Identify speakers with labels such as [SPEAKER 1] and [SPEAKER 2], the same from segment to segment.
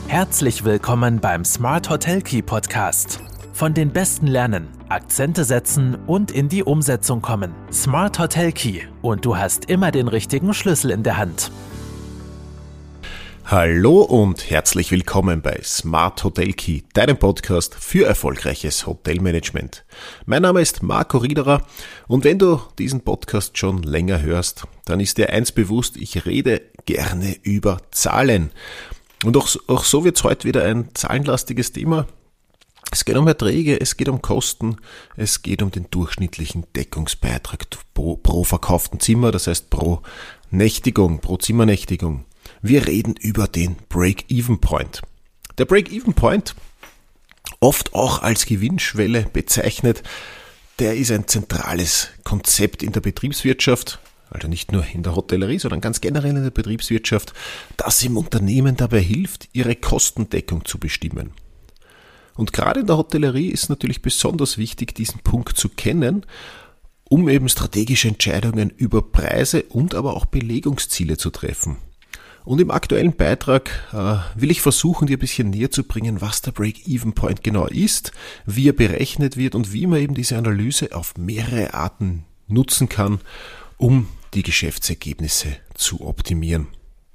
[SPEAKER 1] Herzlich willkommen beim Smart Hotel Key Podcast. Von den Besten lernen, Akzente setzen und in die Umsetzung kommen. Smart Hotel Key und du hast immer den richtigen Schlüssel in der Hand.
[SPEAKER 2] Hallo und herzlich willkommen bei Smart Hotel Key, deinem Podcast für erfolgreiches Hotelmanagement. Mein Name ist Marco Riederer und wenn du diesen Podcast schon länger hörst, dann ist dir eins bewusst, ich rede gerne über Zahlen. Und auch so wird es heute wieder ein zahlenlastiges Thema. Es geht um Erträge, es geht um Kosten, es geht um den durchschnittlichen Deckungsbeitrag pro verkauften Zimmer, das heißt pro Nächtigung, pro Zimmernächtigung. Wir reden über den Break-Even-Point. Der Break-Even-Point, oft auch als Gewinnschwelle bezeichnet, der ist ein zentrales Konzept in der Betriebswirtschaft, also nicht nur in der Hotellerie, sondern ganz generell in der Betriebswirtschaft, das im Unternehmen dabei hilft, ihre Kostendeckung zu bestimmen. Und gerade in der Hotellerie ist natürlich besonders wichtig, diesen Punkt zu kennen, um eben strategische Entscheidungen über Preise und aber auch Belegungsziele zu treffen. Und im aktuellen Beitrag will ich versuchen, dir ein bisschen näher zu bringen, was der Break-Even-Point genau ist, wie er berechnet wird und wie man eben diese Analyse auf mehrere Arten nutzen kann, um die Geschäftsergebnisse zu optimieren.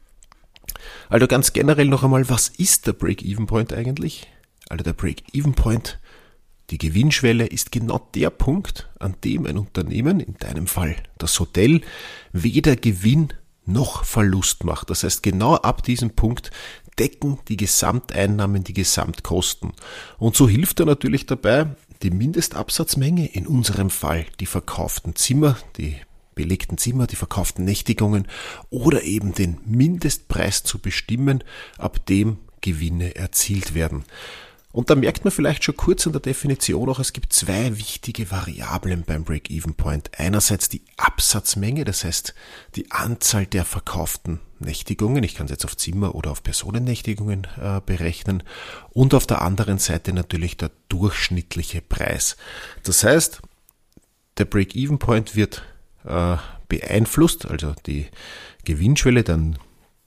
[SPEAKER 2] Also ganz generell noch einmal, was ist der Break-Even-Point eigentlich? Also der Break-Even-Point, die Gewinnschwelle, ist genau der Punkt, an dem ein Unternehmen, in deinem Fall das Hotel, weder Gewinn noch Verlust macht. Das heißt, genau ab diesem Punkt decken die Gesamteinnahmen die Gesamtkosten. Und so hilft er natürlich dabei, die Mindestabsatzmenge, in unserem Fall die verkauften Zimmer, die belegten Zimmer, die verkauften Nächtigungen oder eben den Mindestpreis zu bestimmen, ab dem Gewinne erzielt werden. Und da merkt man vielleicht schon kurz an der Definition auch, es gibt zwei wichtige Variablen beim Break-Even-Point. Einerseits die Absatzmenge, das heißt die Anzahl der verkauften Nächtigungen, ich kann es jetzt auf Zimmer oder auf Personennächtigungen berechnen, und auf der anderen Seite natürlich der durchschnittliche Preis. Das heißt, der Break-Even-Point wird beeinflusst, also die Gewinnschwelle, dann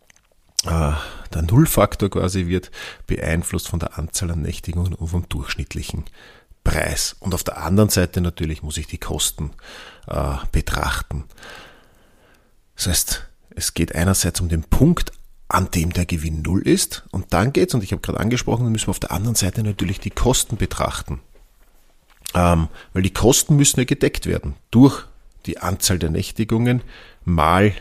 [SPEAKER 2] der Nullfaktor quasi wird beeinflusst von der Anzahl an Nächtigungen und vom durchschnittlichen Preis. Und auf der anderen Seite natürlich muss ich die Kosten betrachten. Das heißt, es geht einerseits um den Punkt, an dem der Gewinn null ist, und dann geht's, und ich habe gerade angesprochen, dann müssen wir auf der anderen Seite natürlich die Kosten betrachten. Weil die Kosten müssen ja gedeckt werden durch die Anzahl der Nächtigungen mal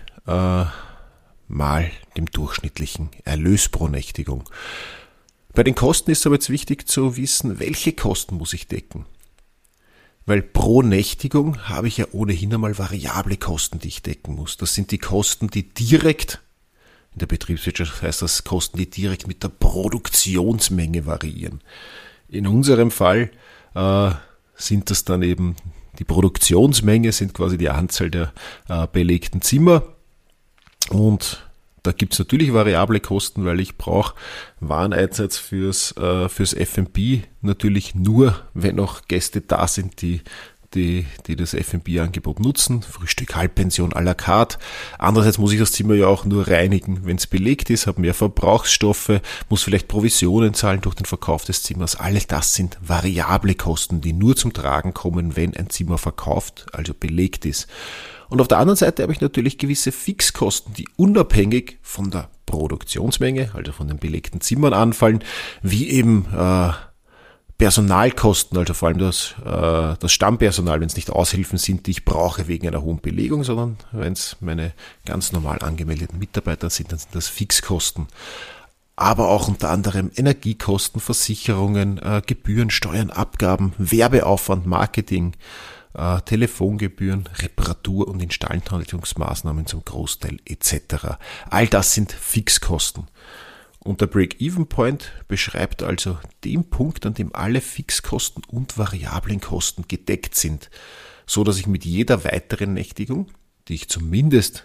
[SPEAKER 2] dem durchschnittlichen Erlös pro Nächtigung. Bei den Kosten ist aber jetzt wichtig zu wissen, welche Kosten muss ich decken. Weil pro Nächtigung habe ich ja ohnehin einmal variable Kosten, die ich decken muss. Das sind die Kosten, die direkt, in der Betriebswirtschaft heißt das Kosten, die direkt mit der Produktionsmenge variieren. In unserem Fall sind das dann eben die Produktionsmenge, sind quasi die Anzahl der belegten Zimmer. Und da gibt's natürlich variable Kosten, weil ich brauche Wareneinsatz fürs F&B natürlich nur, wenn noch Gäste da sind, die das F&B-Angebot nutzen, Frühstück, Halbpension, à la carte. Andererseits muss ich das Zimmer ja auch nur reinigen, wenn es belegt ist, habe mehr Verbrauchsstoffe, muss vielleicht Provisionen zahlen durch den Verkauf des Zimmers. All das sind variable Kosten, die nur zum Tragen kommen, wenn ein Zimmer verkauft, also belegt ist. Und auf der anderen Seite habe ich natürlich gewisse Fixkosten, die unabhängig von der Produktionsmenge, also von den belegten Zimmern anfallen, wie eben Personalkosten, also vor allem das Stammpersonal, wenn es nicht Aushilfen sind, die ich brauche wegen einer hohen Belegung, sondern wenn es meine ganz normal angemeldeten Mitarbeiter sind, dann sind das Fixkosten. Aber auch unter anderem Energiekosten, Versicherungen, Gebühren, Steuern, Abgaben, Werbeaufwand, Marketing, Telefongebühren, Reparatur- und Instandhaltungsmaßnahmen zum Großteil etc. All das sind Fixkosten. Und der Break-Even-Point beschreibt also den Punkt, an dem alle Fixkosten und variablen Kosten gedeckt sind, so dass ich mit jeder weiteren Nächtigung, die ich zumindest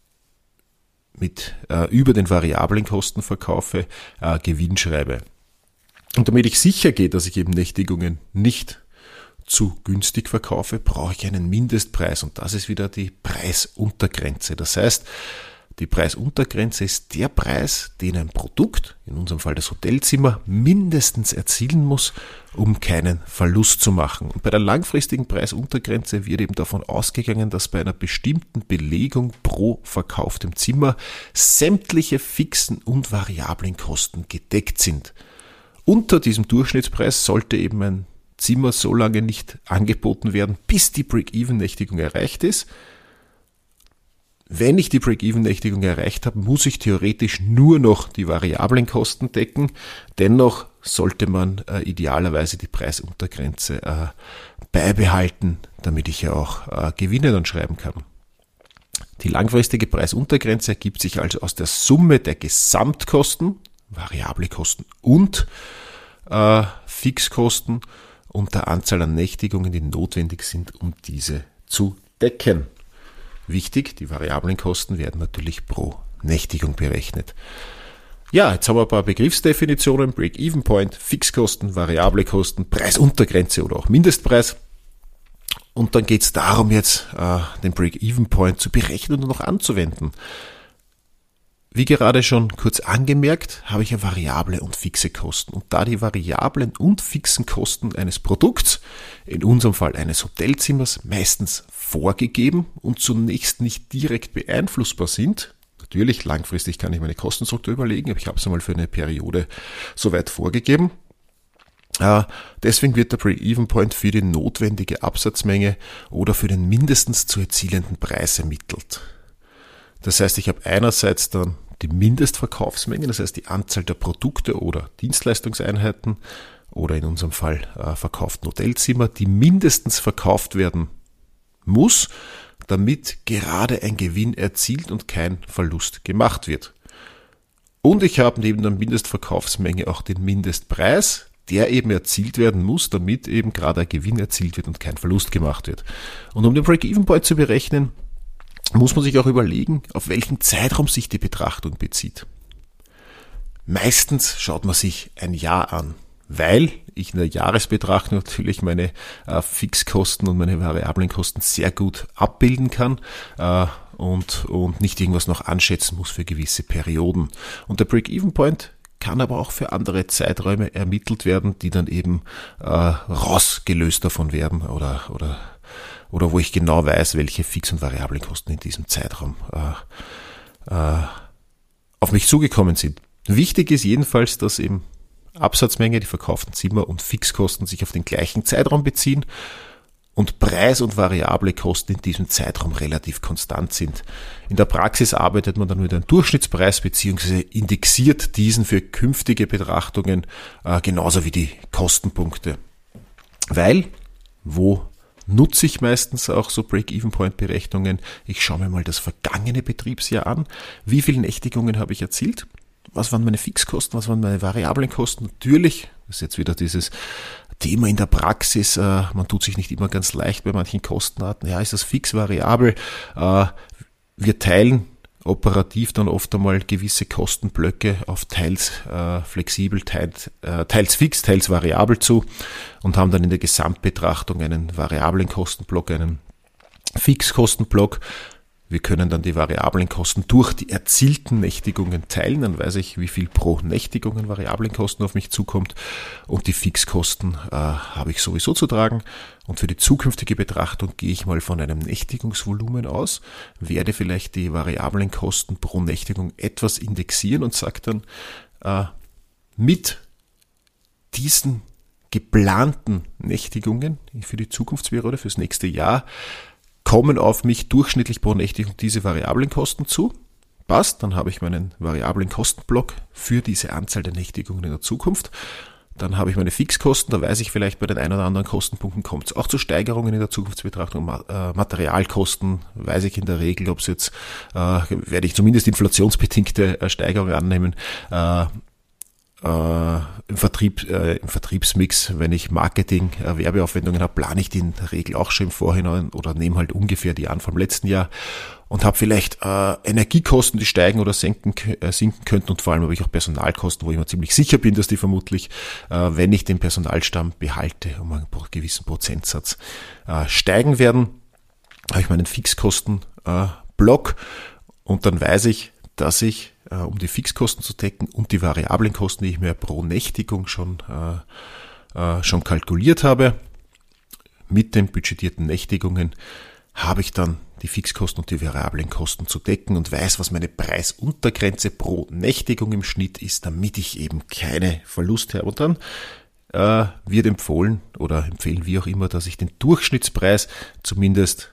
[SPEAKER 2] über den variablen Kosten verkaufe, Gewinn schreibe. Und damit ich sicher gehe, dass ich eben Nächtigungen nicht zu günstig verkaufe, brauche ich einen Mindestpreis, und das ist wieder die Preisuntergrenze. Das heißt, Die Preisuntergrenze ist der Preis, den ein Produkt, in unserem Fall das Hotelzimmer, mindestens erzielen muss, um keinen Verlust zu machen. Und bei der langfristigen Preisuntergrenze wird eben davon ausgegangen, dass bei einer bestimmten Belegung pro verkauftem Zimmer sämtliche fixen und variablen Kosten gedeckt sind. Unter diesem Durchschnittspreis sollte eben ein Zimmer so lange nicht angeboten werden, bis die Break-Even-Nächtigung erreicht ist. Wenn ich die Break-Even-Nächtigung erreicht habe, muss ich theoretisch nur noch die variablen Kosten decken. Dennoch sollte man idealerweise die Preisuntergrenze beibehalten, damit ich ja auch Gewinne dann schreiben kann. Die langfristige Preisuntergrenze ergibt sich also aus der Summe der Gesamtkosten, variable Kosten und Fixkosten und der Anzahl an Nächtigungen, die notwendig sind, um diese zu decken. Wichtig, die variablen Kosten werden natürlich pro Nächtigung berechnet. Ja, jetzt haben wir ein paar Begriffsdefinitionen, Break-Even-Point, Fixkosten, variable Kosten, Preisuntergrenze oder auch Mindestpreis. Und dann geht es darum, jetzt den Break-Even-Point zu berechnen und noch anzuwenden. Wie gerade schon kurz angemerkt, habe ich ja variable und fixe Kosten. Und da die variablen und fixen Kosten eines Produkts, in unserem Fall eines Hotelzimmers, meistens vorgegeben und zunächst nicht direkt beeinflussbar sind, natürlich langfristig kann ich meine Kostenstruktur überlegen, aber ich habe es einmal für eine Periode soweit vorgegeben. Deswegen wird der Break-Even-Point für die notwendige Absatzmenge oder für den mindestens zu erzielenden Preis ermittelt. Das heißt, ich habe einerseits dann die Mindestverkaufsmenge, das heißt die Anzahl der Produkte oder Dienstleistungseinheiten oder in unserem Fall verkauften Hotelzimmer, die mindestens verkauft werden muss, damit gerade ein Gewinn erzielt und kein Verlust gemacht wird. Und ich habe neben der Mindestverkaufsmenge auch den Mindestpreis, der eben erzielt werden muss, damit eben gerade ein Gewinn erzielt wird und kein Verlust gemacht wird. Und um den Break-Even-Point zu berechnen, muss man sich auch überlegen, auf welchen Zeitraum sich die Betrachtung bezieht. Meistens schaut man sich ein Jahr an, weil ich in der Jahresbetrachtung natürlich meine Fixkosten und meine variablen Kosten sehr gut abbilden kann und nicht irgendwas noch anschätzen muss für gewisse Perioden. Und der Break-Even-Point kann aber auch für andere Zeiträume ermittelt werden, die dann eben rausgelöst davon werden oder wo ich genau weiß, welche Fix- und variablen Kosten in diesem Zeitraum auf mich zugekommen sind. Wichtig ist jedenfalls, dass eben Absatzmenge, die verkauften Zimmer und Fixkosten sich auf den gleichen Zeitraum beziehen und Preis und variable Kosten in diesem Zeitraum relativ konstant sind. In der Praxis arbeitet man dann mit einem Durchschnittspreis bzw. indexiert diesen für künftige Betrachtungen genauso wie die Kostenpunkte. Weil, wo nutze ich meistens auch so Break-Even-Point-Berechnungen. Ich schaue mir mal das vergangene Betriebsjahr an. Wie viele Nächtigungen habe ich erzielt? Was waren meine Fixkosten? Was waren meine variablen Kosten? Natürlich, das ist jetzt wieder dieses Thema in der Praxis. Man tut sich nicht immer ganz leicht bei manchen Kostenarten. Ja, ist das fix, variabel? Wir teilen operativ dann oft einmal gewisse Kostenblöcke auf teils flexibel, teils fix, teils variabel zu und haben dann in der Gesamtbetrachtung einen variablen Kostenblock, einen Fixkostenblock. Wir können dann die variablen Kosten durch die erzielten Nächtigungen teilen, dann weiß ich, wie viel pro Nächtigung an variablen Kosten auf mich zukommt und die Fixkosten habe ich sowieso zu tragen. Und für die zukünftige Betrachtung gehe ich mal von einem Nächtigungsvolumen aus, werde vielleicht die variablen Kosten pro Nächtigung etwas indexieren und sage dann, mit diesen geplanten Nächtigungen für die Zukunftsperiode, fürs nächste Jahr, kommen auf mich durchschnittlich pro Nächtigung diese variablen Kosten zu. Passt, dann habe ich meinen variablen Kostenblock für diese Anzahl der Nächtigungen in der Zukunft. Dann habe ich meine Fixkosten, da weiß ich vielleicht bei den ein oder anderen Kostenpunkten kommt es auch zu Steigerungen in der Zukunftsbetrachtung. Materialkosten weiß ich in der Regel, ob es jetzt, werde ich zumindest inflationsbedingte Steigerungen annehmen. Im Vertriebsmix, wenn ich Marketing, Werbeaufwendungen habe, plane ich die in der Regel auch schon im Vorhinein oder nehme halt ungefähr die an vom letzten Jahr und habe vielleicht Energiekosten, die steigen oder sinken könnten und vor allem habe ich auch Personalkosten, wo ich mir ziemlich sicher bin, dass die vermutlich, wenn ich den Personalstamm behalte, um einen gewissen Prozentsatz steigen werden, habe ich meinen Fixkostenblock. Und dann weiß ich, dass ich, um die Fixkosten zu decken und die variablen Kosten, die ich mir pro Nächtigung schon kalkuliert habe, mit den budgetierten Nächtigungen, habe ich dann die Fixkosten und die variablen Kosten zu decken und weiß, was meine Preisuntergrenze pro Nächtigung im Schnitt ist, damit ich eben keine Verluste habe. Und dann wird empfohlen oder empfehlen wir auch immer, dass ich den Durchschnittspreis zumindest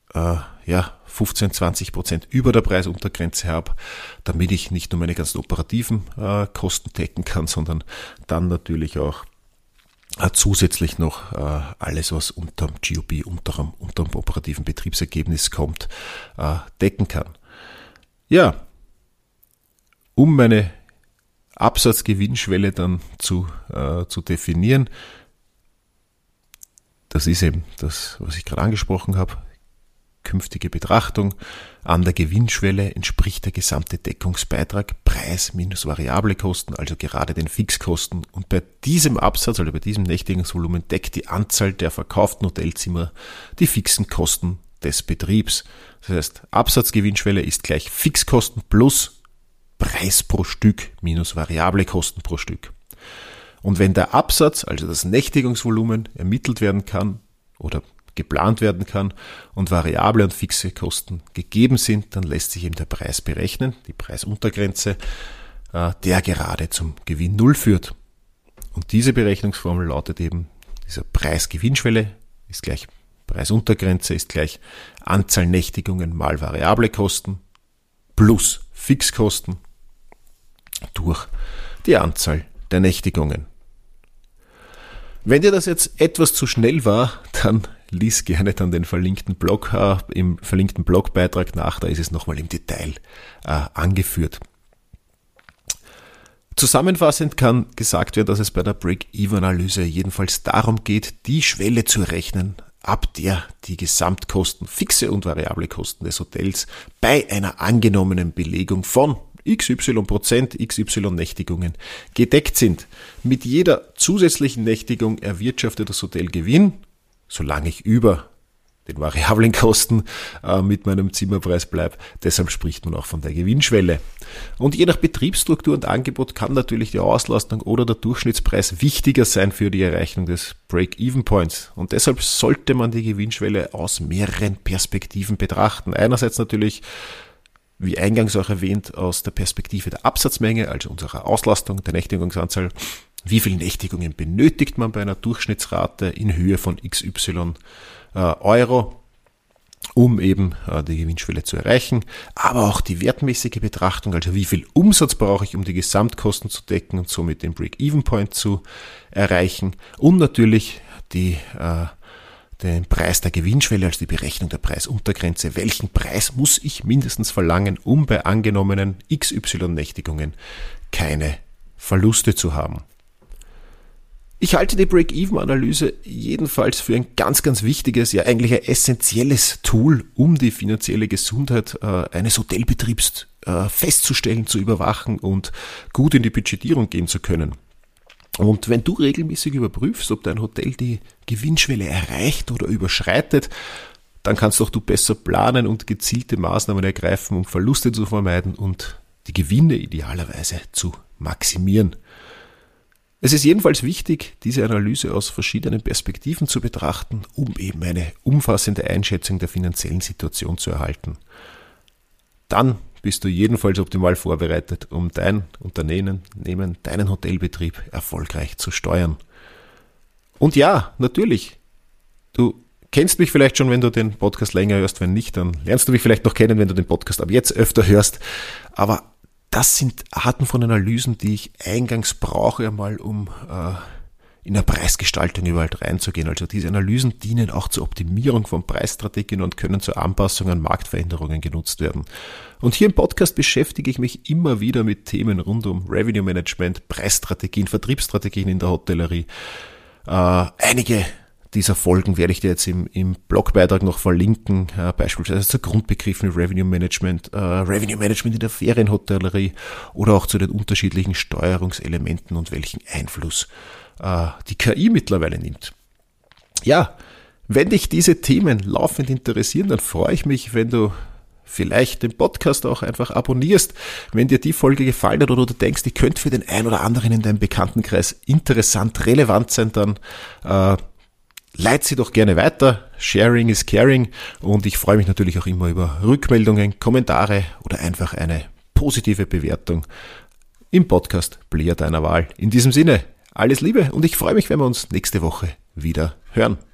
[SPEAKER 2] 15-20% über der Preisuntergrenze habe, damit ich nicht nur meine ganzen operativen Kosten decken kann, sondern dann natürlich auch zusätzlich noch alles, was unterm GOB, unterm operativen Betriebsergebnis kommt, decken kann. Ja, um meine Absatzgewinnschwelle dann zu definieren, das ist eben das, was ich gerade angesprochen habe, künftige Betrachtung. An der Gewinnschwelle entspricht der gesamte Deckungsbeitrag Preis minus variable Kosten, also gerade den Fixkosten. Und bei diesem Absatz, also bei diesem Nächtigungsvolumen, deckt die Anzahl der verkauften Hotelzimmer die fixen Kosten des Betriebs. Das heißt, Absatzgewinnschwelle ist gleich Fixkosten plus Preis pro Stück minus variable Kosten pro Stück. Und wenn der Absatz, also das Nächtigungsvolumen, ermittelt werden kann oder geplant werden kann und variable und fixe Kosten gegeben sind, dann lässt sich eben der Preis berechnen, die Preisuntergrenze, der gerade zum Gewinn Null führt. Und diese Berechnungsformel lautet eben, dieser Preisgewinnschwelle ist gleich Preisuntergrenze ist gleich Anzahl Nächtigungen mal variable Kosten plus Fixkosten durch die Anzahl der Nächtigungen. Wenn dir das jetzt etwas zu schnell war, dann lies gerne dann den verlinkten Blog, im verlinkten Blogbeitrag nach, da ist es nochmal im Detail angeführt. Zusammenfassend kann gesagt werden, dass es bei der Break-Even-Analyse jedenfalls darum geht, die Schwelle zu rechnen, ab der die Gesamtkosten, fixe und variable Kosten des Hotels bei einer angenommenen Belegung von XY%, XY Nächtigungen gedeckt sind. Mit jeder zusätzlichen Nächtigung erwirtschaftet das Hotel Gewinn, solange ich über den variablen Kosten mit meinem Zimmerpreis bleibe. Deshalb spricht man auch von der Gewinnschwelle. Und je nach Betriebsstruktur und Angebot kann natürlich die Auslastung oder der Durchschnittspreis wichtiger sein für die Erreichung des Break-Even-Points. Und deshalb sollte man die Gewinnschwelle aus mehreren Perspektiven betrachten. Einerseits natürlich, wie eingangs auch erwähnt, aus der Perspektive der Absatzmenge, also unserer Auslastung, der Nächtigungsanzahl. Wie viele Nächtigungen benötigt man bei einer Durchschnittsrate in Höhe von XY Euro, um eben die Gewinnschwelle zu erreichen, aber auch die wertmäßige Betrachtung, also wie viel Umsatz brauche ich, um die Gesamtkosten zu decken und somit den Break-Even-Point zu erreichen, und natürlich den Preis der Gewinnschwelle, also die Berechnung der Preisuntergrenze. Welchen Preis muss ich mindestens verlangen, um bei angenommenen XY-Nächtigungen keine Verluste zu haben? Ich halte die Break-Even-Analyse jedenfalls für ein ganz, ganz wichtiges, ja eigentlich ein essentielles Tool, um die finanzielle Gesundheit eines Hotelbetriebs festzustellen, zu überwachen und gut in die Budgetierung gehen zu können. Und wenn du regelmäßig überprüfst, ob dein Hotel die Gewinnschwelle erreicht oder überschreitet, dann kannst auch du besser planen und gezielte Maßnahmen ergreifen, um Verluste zu vermeiden und die Gewinne idealerweise zu maximieren. Es ist jedenfalls wichtig, diese Analyse aus verschiedenen Perspektiven zu betrachten, um eben eine umfassende Einschätzung der finanziellen Situation zu erhalten. Dann bist du jedenfalls optimal vorbereitet, um dein Unternehmen, deinen Hotelbetrieb erfolgreich zu steuern. Und ja, natürlich, du kennst mich vielleicht schon, wenn du den Podcast länger hörst, wenn nicht, dann lernst du mich vielleicht noch kennen, wenn du den Podcast ab jetzt öfter hörst, aber das sind Arten von Analysen, die ich eingangs brauche, einmal um in der Preisgestaltung überall reinzugehen. Also diese Analysen dienen auch zur Optimierung von Preisstrategien und können zur Anpassung an Marktveränderungen genutzt werden. Und hier im Podcast beschäftige ich mich immer wieder mit Themen rund um Revenue Management, Preisstrategien, Vertriebsstrategien in der Hotellerie. Einige dieser Folgen werde ich dir jetzt im Blogbeitrag noch verlinken, beispielsweise zur Grundbegriffen Revenue Management in der Ferienhotellerie oder auch zu den unterschiedlichen Steuerungselementen und welchen Einfluss die KI mittlerweile nimmt. Ja, wenn dich diese Themen laufend interessieren, dann freue ich mich, wenn du vielleicht den Podcast auch einfach abonnierst, wenn dir die Folge gefallen hat oder du denkst, die könnte für den einen oder anderen in deinem Bekanntenkreis interessant, relevant sein, dann leit sie doch gerne weiter. Sharing is caring und ich freue mich natürlich auch immer über Rückmeldungen, Kommentare oder einfach eine positive Bewertung im Podcast-Player deiner Wahl. In diesem Sinne, alles Liebe und ich freue mich, wenn wir uns nächste Woche wieder hören.